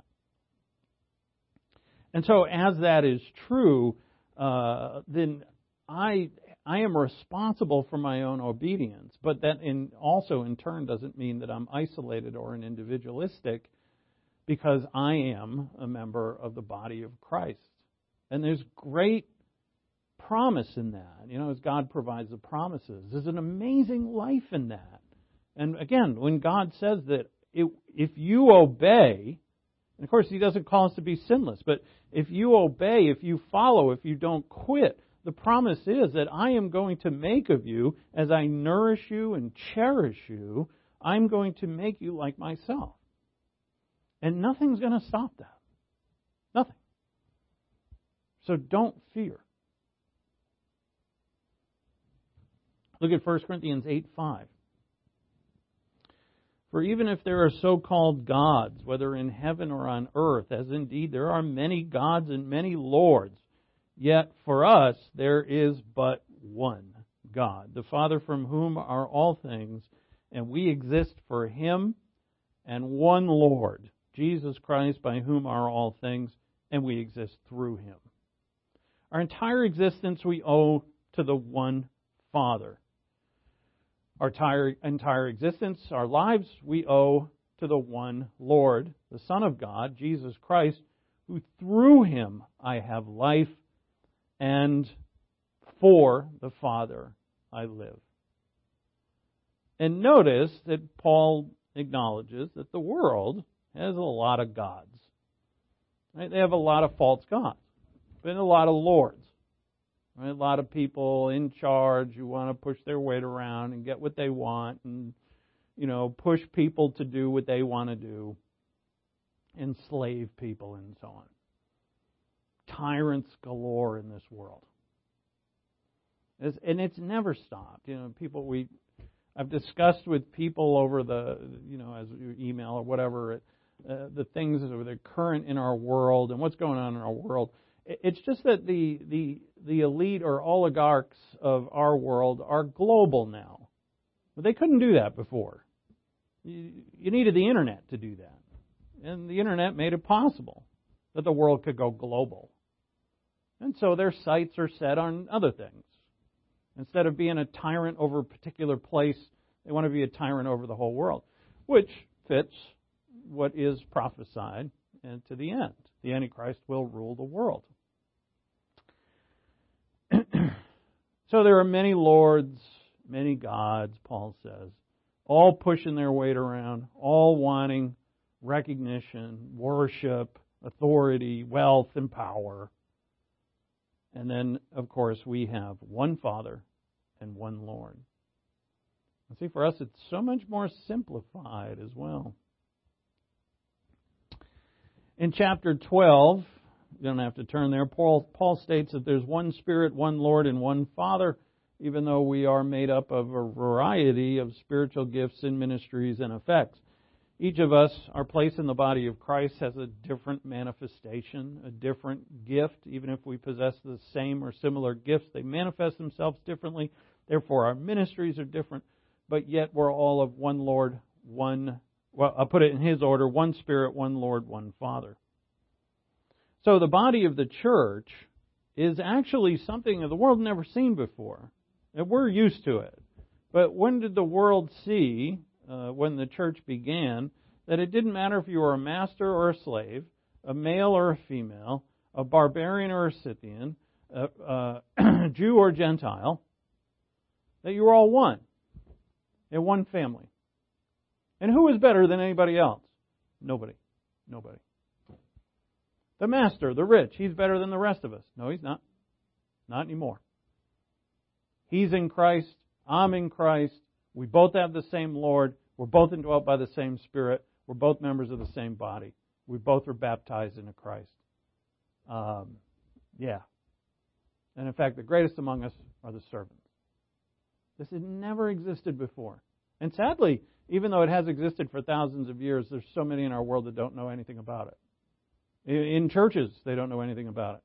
And so as that is true, uh, then I I am responsible for my own obedience. But that in also in turn doesn't mean that I'm isolated or an individualistic, because I am a member of the body of Christ. And there's great promise in that, you know, as God provides the promises. There's an amazing life in that. And again, when God says that it, if you obey, and of course He doesn't call us to be sinless, but if you obey, if you follow, if you don't quit, the promise is that I am going to make of you, as I nourish you and cherish you, I'm going to make you like myself. And nothing's going to stop that. Nothing. So don't fear. Look at First Corinthians eight five. For even if there are so-called gods, whether in heaven or on earth, as indeed there are many gods and many lords, yet for us there is but one God, the Father, from whom are all things, and we exist for Him, and one Lord, Jesus Christ, by whom are all things, and we exist through Him. Our entire existence we owe to the one Father. Our entire, entire existence, our lives, we owe to the one Lord, the Son of God, Jesus Christ, who through Him I have life, and for the Father I live. And notice that Paul acknowledges that the world has a lot of gods. Right? They have a lot of false gods. Been a lot of lords, right? A lot of people in charge who want to push their weight around and get what they want, and you know, push people to do what they want to do, enslave people, and so on. Tyrants galore in this world, and it's never stopped. You know, people we I've discussed with people over the you know as email or whatever uh, the things that are current in our world and what's going on in our world. It's just that the, the the elite or oligarchs of our world are global now. But they couldn't do that before. You, you needed the internet to do that. And the internet made it possible that the world could go global. And so their sights are set on other things. Instead of being a tyrant over a particular place, they want to be a tyrant over the whole world, which fits what is prophesied and to the end. The Antichrist will rule the world. So there are many lords, many gods, Paul says, all pushing their weight around, all wanting recognition, worship, authority, wealth, and power. And then, of course, we have one Father and one Lord. See, for us, it's so much more simplified as well. In chapter twelve, you don't have to turn there, Paul, Paul states that there's one Spirit, one Lord, and one Father, even though we are made up of a variety of spiritual gifts and ministries and effects. Each of us, our place in the body of Christ, has a different manifestation, a different gift. Even if we possess the same or similar gifts, they manifest themselves differently. Therefore, our ministries are different. But yet we're all of one Lord, one, well, I'll put it in His order, one Spirit, one Lord, one Father. So the body of the church is actually something that the world never seen before. And we're used to it. But when did the world see, uh, when the church began, that it didn't matter if you were a master or a slave, a male or a female, a barbarian or a Scythian, a, a Jew or Gentile, that you were all one, in one family. And who is better than anybody else? Nobody. Nobody. The master, the rich, he's better than the rest of us. No, he's not. Not anymore. He's in Christ. I'm in Christ. We both have the same Lord. We're both indwelt by the same Spirit. We're both members of the same body. We both are baptized into Christ. Um, yeah. And in fact, the greatest among us are the servants. This had never existed before. And sadly, even though it has existed for thousands of years, there's so many in our world that don't know anything about it. In churches, they don't know anything about it.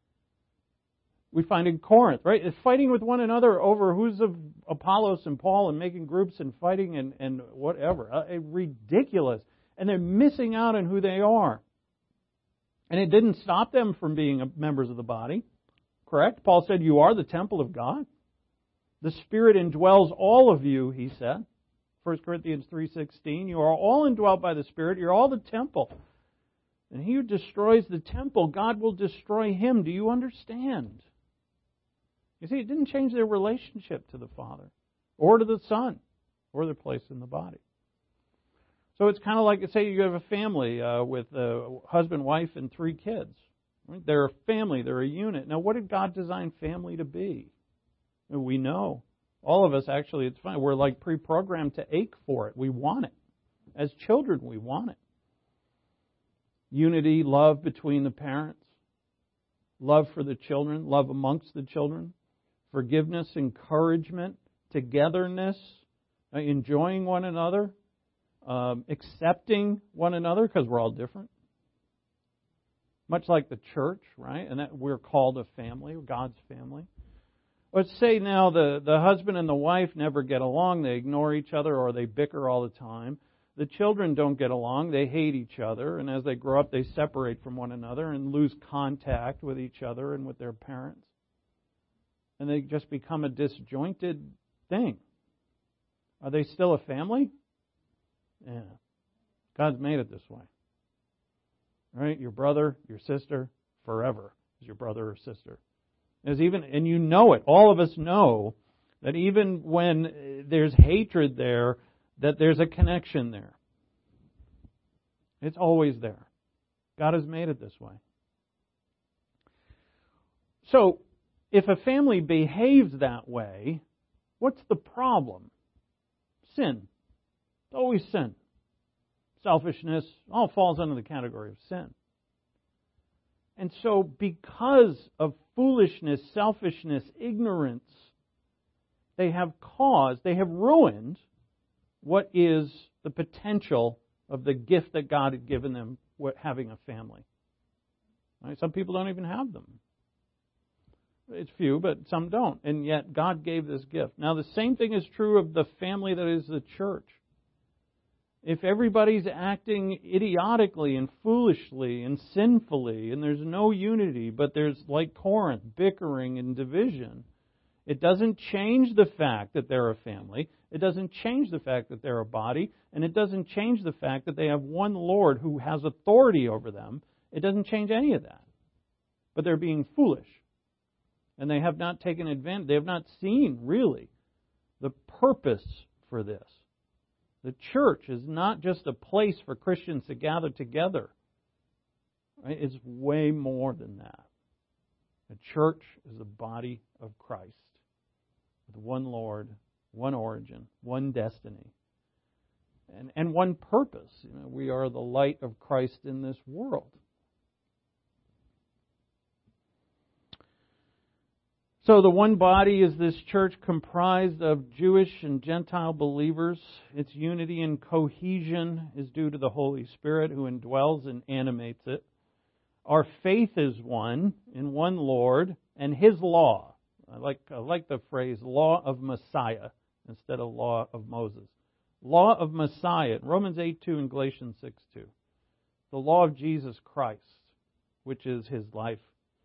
We find in Corinth, right? It's fighting with one another over who's of Apollos and Paul and making groups and fighting and, and whatever. Uh, ridiculous. And they're missing out on who they are. And it didn't stop them from being members of the body. Correct? Paul said, you are the temple of God. The Spirit indwells all of you, he said. First Corinthians three sixteen, you are all indwelt by the Spirit. You're all the temple. And he who destroys the temple, God will destroy him. Do you understand? You see, it didn't change their relationship to the Father, or to the Son, or their place in the body. So it's kind of like, say you have a family uh, with a husband, wife, and three kids. Right? They're a family. They're a unit. Now, what did God design family to be? We know. All of us, actually, it's fine. We're like pre-programmed to ache for it. We want it. As children, we want it. Unity, love between the parents, love for the children, love amongst the children, forgiveness, encouragement, togetherness, uh, enjoying one another, um, accepting one another because we're all different. Much like the church, right? And that we're called a family, God's family. Let's say now the, the husband and the wife never get along. They ignore each other or they bicker all the time. The children don't get along. They hate each other. And as they grow up, they separate from one another and lose contact with each other and with their parents. And they just become a disjointed thing. Are they still a family? Yeah. God's made it this way. Right? Your brother, your sister, forever is your brother or sister. There's even, and you know it. All of us know that even when there's hatred there, that there's a connection there. It's always there. God has made it this way. So, if a family behaves that way, what's the problem? Sin. It's always sin. Selfishness, all falls under the category of sin. And so, because of foolishness, selfishness, ignorance, they have caused, they have ruined what is the potential of the gift that God had given them, having a family. Right? Some people don't even have them. It's few, but some don't. And yet God gave this gift. Now the same thing is true of the family that is the church. If everybody's acting idiotically and foolishly and sinfully, and there's no unity, but there's, like Corinth, bickering and division, it doesn't change the fact that they're a family. It doesn't change the fact that they're a body. And it doesn't change the fact that they have one Lord who has authority over them. It doesn't change any of that. But they're being foolish. And they have not taken advantage. They have not seen, really, the purpose for this. The church is not just a place for Christians to gather together. Right? It's way more than that. The church is the body of Christ, with one Lord, one origin, one destiny, and, and one purpose. You know, we are the light of Christ in this world. So the one body is this church comprised of Jewish and Gentile believers. Its unity and cohesion is due to the Holy Spirit who indwells and animates it. Our faith is one in one Lord and His law. I like, I like the phrase law of Messiah instead of law of Moses. Law of Messiah, Romans eight two and Galatians six two. The law of Jesus Christ, which is His life.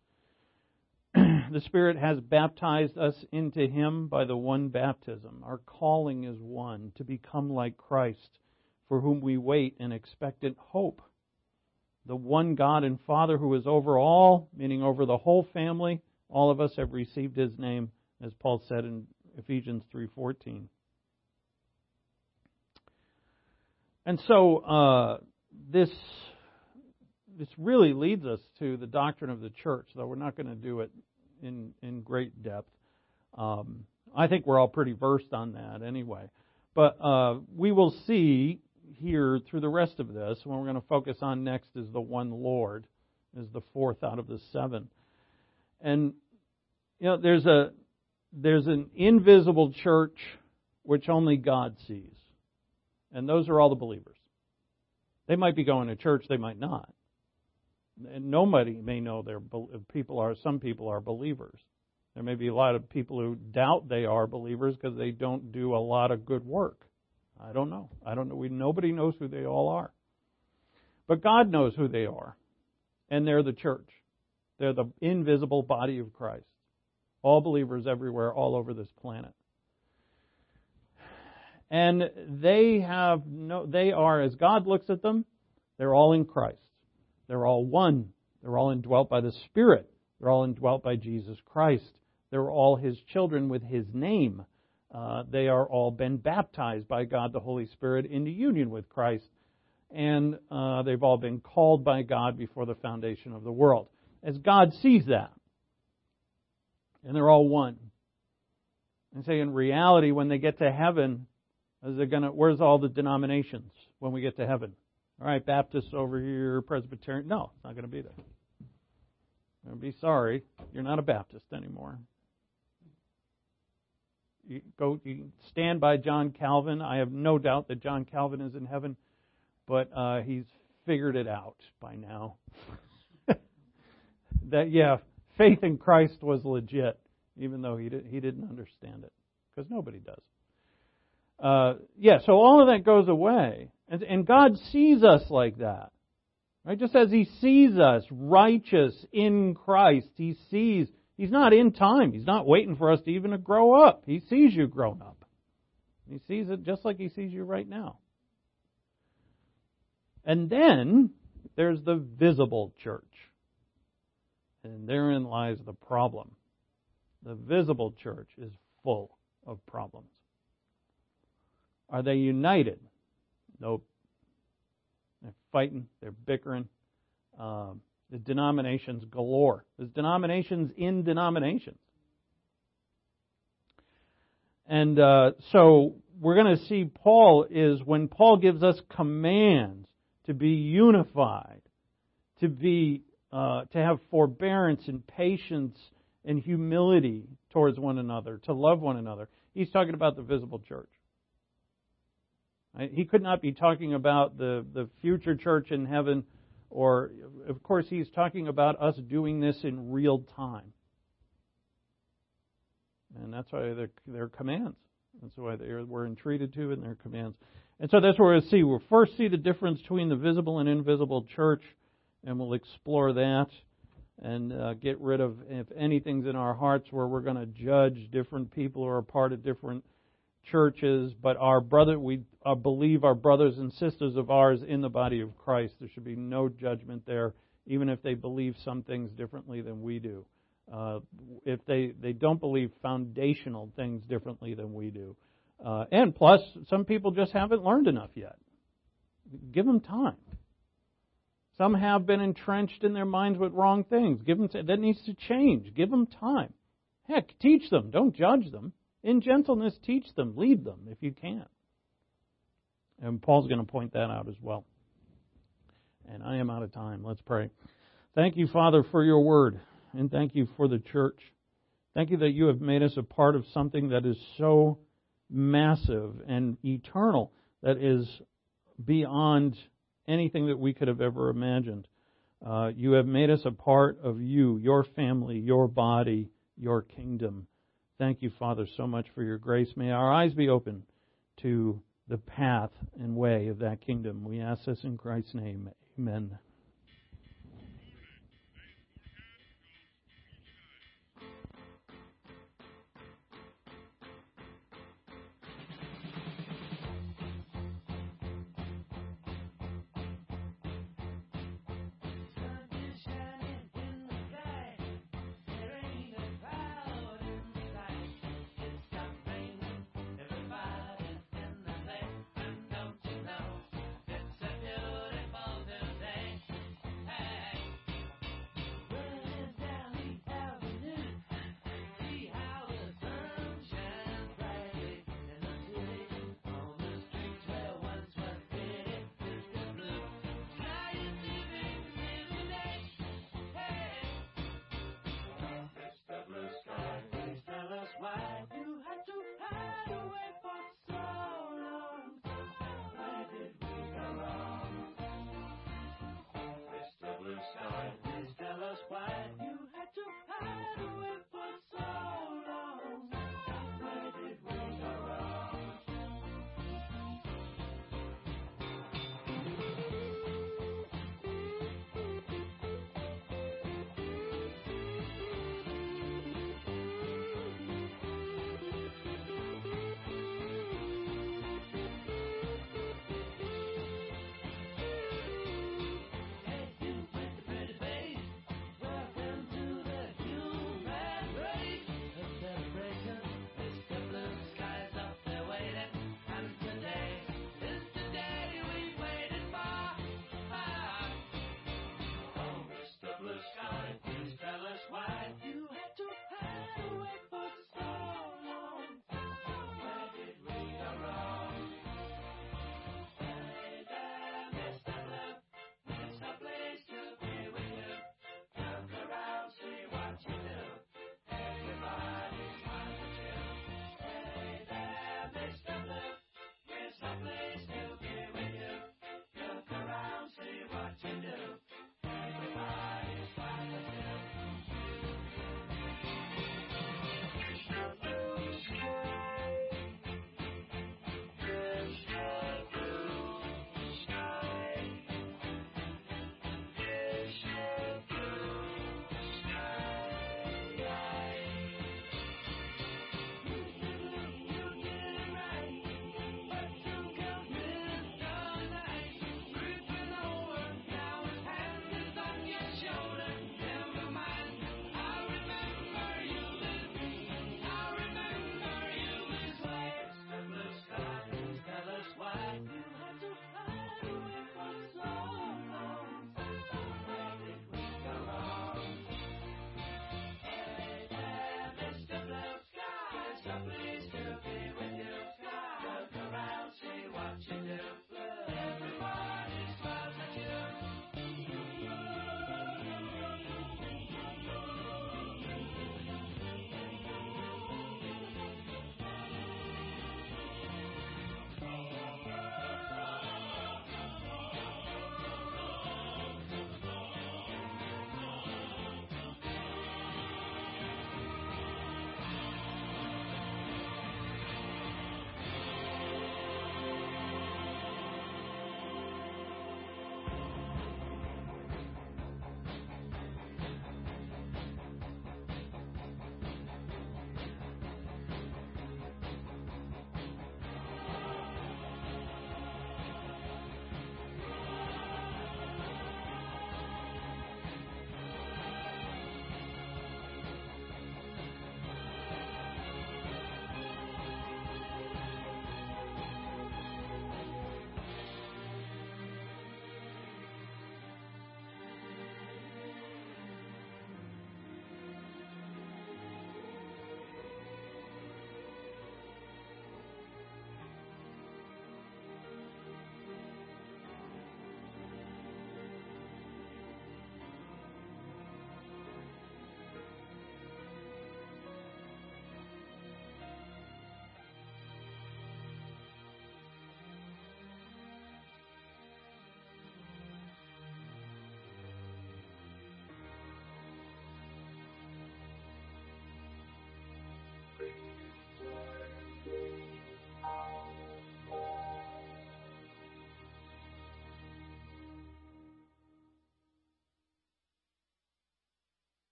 The Spirit has baptized us into Him by the one baptism. Our calling is one, to become like Christ, for whom we wait in expectant hope. The one God and Father who is over all, meaning over the whole family, all of us have received His name, as Paul said in Ephesians three fourteen. And so uh, this this really leads us to the doctrine of the church, though we're not going to do it in in great depth. Um, I think we're all pretty versed on that anyway. But uh, we will see here through the rest of this, what we're going to focus on next is the one Lord, is the fourth out of the seven. And you know, there's a there's an invisible church which only God sees. And those are all the believers. They might be going to church, they might not. And nobody may know their people are. Some people are believers. There may be a lot of people who doubt they are believers because they don't do a lot of good work. I don't know. I don't know. We nobody knows who they all are, but God knows who they are, and they're the church. They're the invisible body of Christ. All believers everywhere, all over this planet, and they have no. They are, as God looks at them, they're all in Christ. They're all one. They're all indwelt by the Spirit. They're all indwelt by Jesus Christ. They're all His children with His name. Uh, they are all been baptized by God the Holy Spirit into union with Christ. And uh, they've all been called by God before the foundation of the world. As God sees that. And they're all one. And say in reality, when they get to heaven, is they gonna, where's all the denominations when we get to heaven? All right, Baptists over here, Presbyterian. No, it's not going to be there. I'm going to be sorry. You're not a Baptist anymore. You go, you stand by John Calvin. I have no doubt that John Calvin is in heaven, but uh, he's figured it out by now. That, yeah, faith in Christ was legit, even though he, did, he didn't understand it, because nobody does. Uh, yeah, so all of that goes away. And, and God sees us like that. Right? Just as He sees us righteous in Christ, He sees, He's not in time. He's not waiting for us to even grow up. He sees you grown up. He sees it just like He sees you right now. And then there's the visible church. And therein lies the problem. The visible church is full of problems. Are they united? Nope. They're fighting. They're bickering. Um, the denominations galore. There's denominations in denominations. And uh, so we're going to see Paul is, when Paul gives us commands to be unified, to be uh, to have forbearance and patience and humility towards one another, to love one another. He's talking about the visible church. He could not be talking about the, the future church in heaven, or, of course, he's talking about us doing this in real time. And that's why they're, they're commands. That's why they're, we're entreated to in their commands. And so that's where we'll see. We'll first see the difference between the visible and invisible church, and we'll explore that and uh, get rid of, if anything's in our hearts where we're going to judge different people who are a part of different churches, but our brother, we uh, believe our brothers and sisters of ours in the body of Christ. There should be no judgment there, even if they believe some things differently than we do. Uh, if they, they don't believe foundational things differently than we do. Uh, and plus, some people just haven't learned enough yet. Give them time. Some have been entrenched in their minds with wrong things. Give them, that needs to change. Give them time. Heck, teach them. Don't judge them. In gentleness, teach them, lead them if you can. And Paul's going to point that out as well. And I am out of time. Let's pray. Thank you, Father, for your word. And thank you for the church. Thank you that you have made us a part of something that is so massive and eternal, that is beyond anything that we could have ever imagined. Uh, you have made us a part of you, your family, your body, your kingdom. Thank you, Father, so much for your grace. May our eyes be open to the path and way of that kingdom. We ask this in Christ's name. Amen.